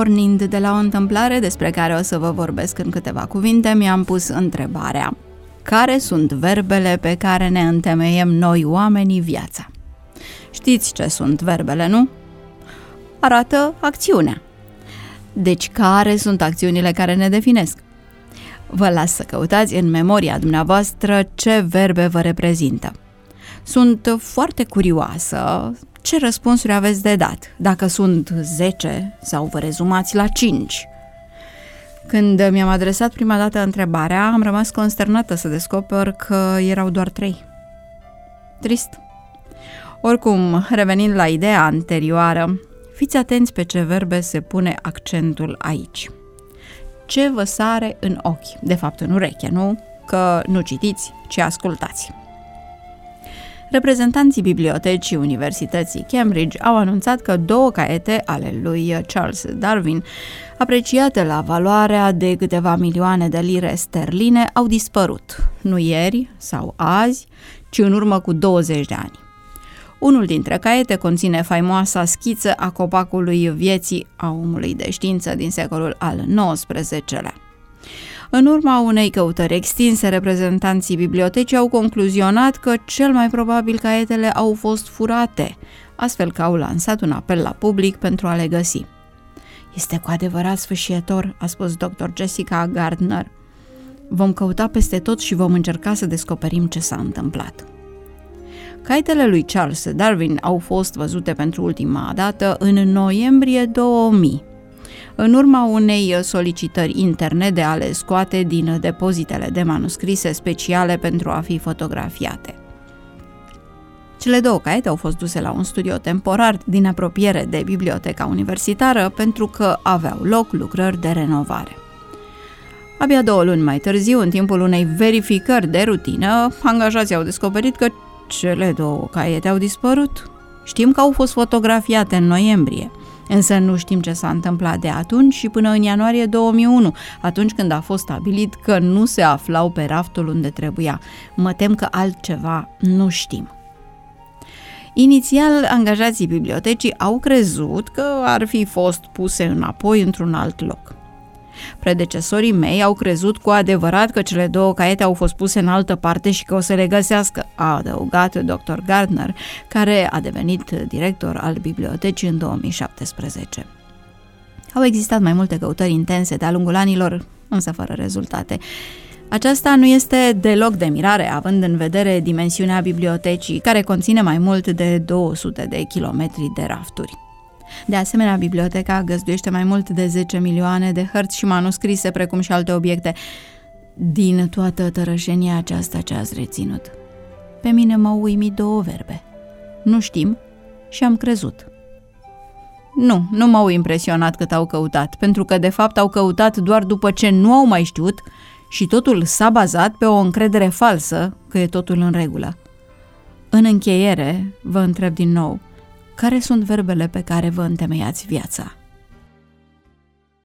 pornind de la o întâmplare despre care o să vă vorbesc în câteva cuvinte, mi-am pus întrebarea: care sunt verbele pe care ne întemeiem noi oamenii viața? Știți ce sunt verbele, nu? Arată acțiunea. Deci care sunt acțiunile care ne definesc? Vă las să căutați în memoria dumneavoastră ce verbe vă reprezintă. Sunt foarte curioasă ce răspunsuri aveți de dat, dacă sunt 10 sau vă rezumați la 5. Când mi-am adresat prima dată întrebarea, am rămas consternată să descoper că erau doar 3. Trist. Oricum, revenind la ideea anterioară, fiți atenți pe ce verbe se pune accentul aici. Ce vă sare în ochi, de fapt în ureche, nu? Că nu citiți, ci ascultați. Reprezentanții Bibliotecii Universității Cambridge au anunțat că 2 caiete ale lui Charles Darwin, apreciate la valoarea de câteva milioane de lire sterline, au dispărut, nu ieri sau azi, ci în urmă cu 20 de ani. Unul dintre caiete conține faimoasa schiță a copacului vieții a omului de știință din secolul al XIX-lea. În urma unei căutări extinse, reprezentanții bibliotecii au concluzionat că cel mai probabil caietele au fost furate, astfel că au lansat un apel la public pentru a le găsi. Este cu adevărat sfâșietor, a spus dr. Jessica Gardner. Vom căuta peste tot și vom încerca să descoperim ce s-a întâmplat. Caietele lui Charles Darwin au fost văzute pentru ultima dată în noiembrie 2000, în urma unei solicitări interne de a le scoate din depozitele de manuscrise speciale pentru a fi fotografiate. Cele 2 caiete au fost duse la un studio temporar din apropiere de biblioteca universitară pentru că aveau loc lucrări de renovare. Abia 2 luni mai târziu, în timpul unei verificări de rutină, angajații au descoperit că cele 2 caiete au dispărut. Știm că au fost fotografiate în noiembrie, însă nu știm ce s-a întâmplat de atunci și până în ianuarie 2001, atunci când a fost stabilit că nu se aflau pe raftul unde trebuia. Mă tem că altceva nu știm. Inițial, angajații bibliotecii au crezut că ar fi fost puse înapoi într-un alt loc. Predecesorii mei au crezut cu adevărat că cele 2 caiete au fost puse în altă parte și că o să le găsească, a adăugat dr. Gardner, care a devenit director al bibliotecii în 2017. Au existat mai multe căutări intense de-a lungul anilor, însă fără rezultate. Aceasta nu este deloc de mirare, având în vedere dimensiunea bibliotecii, care conține mai mult de 200 de kilometri de rafturi. De asemenea, biblioteca găzduiește mai mult de 10 milioane de hărți și manuscrise, precum și alte obiecte. Din toată tărășenia aceasta ce ați reținut, pe mine m-au uimit 2 verbe. Nu știm și am crezut. Nu m-au impresionat cât au căutat, pentru că de fapt au căutat doar după ce nu au mai știut și totul s-a bazat pe o încredere falsă că e totul în regulă. În încheiere, vă întreb din nou, care sunt verbele pe care vă întemeiați viața?